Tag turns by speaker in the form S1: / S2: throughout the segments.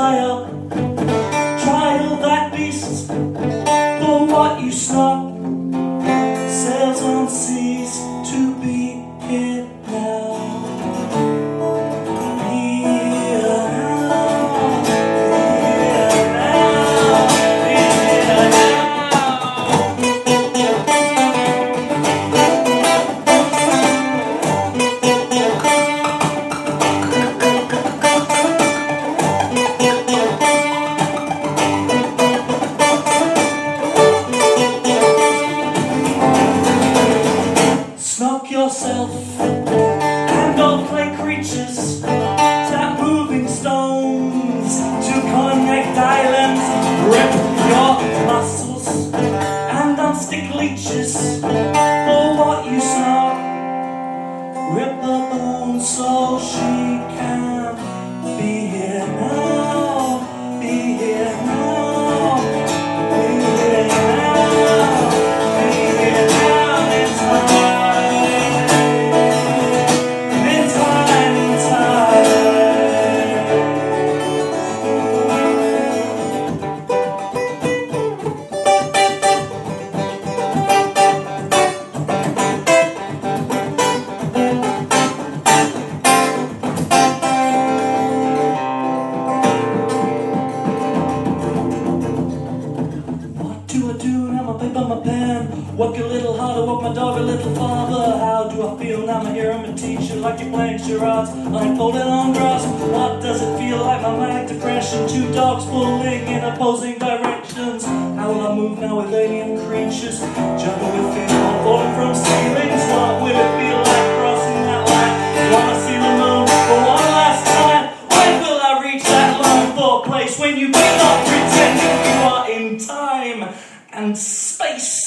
S1: fire. Trial that beast for what you snort. Sails on seas to be here now. Here now. Here now. Here Smoke yourself and all clay creatures, tap moving stones to connect islands, rip your muscles and unstick leeches for what you snort. Rip the bone so she can be here now, be here now, be here now, be here now in time. What do I do now? My paper, my pen. Work a little harder, walk my dog a little farther. How do I feel now? My hero, my teacher, like you're playing charades, unfolded on grass. What does it feel like? My manic depression. Two dogs pulling in opposing directions. How will I move now with alien creatures? Juggle with fear, I'm falling from ceilings. What will it feel like crossing that line? Wanna see the moon for one last time? When will I reach that longed for place when you cannot pretend you are in time and space?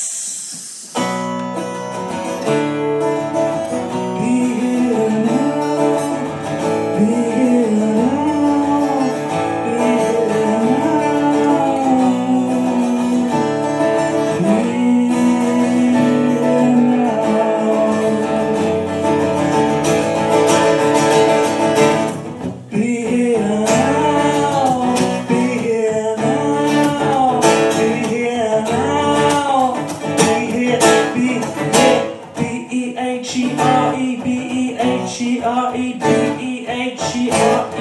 S1: B-E-H-E-R-E, B-E-H-E-R-E, B-E-H-E-R-E.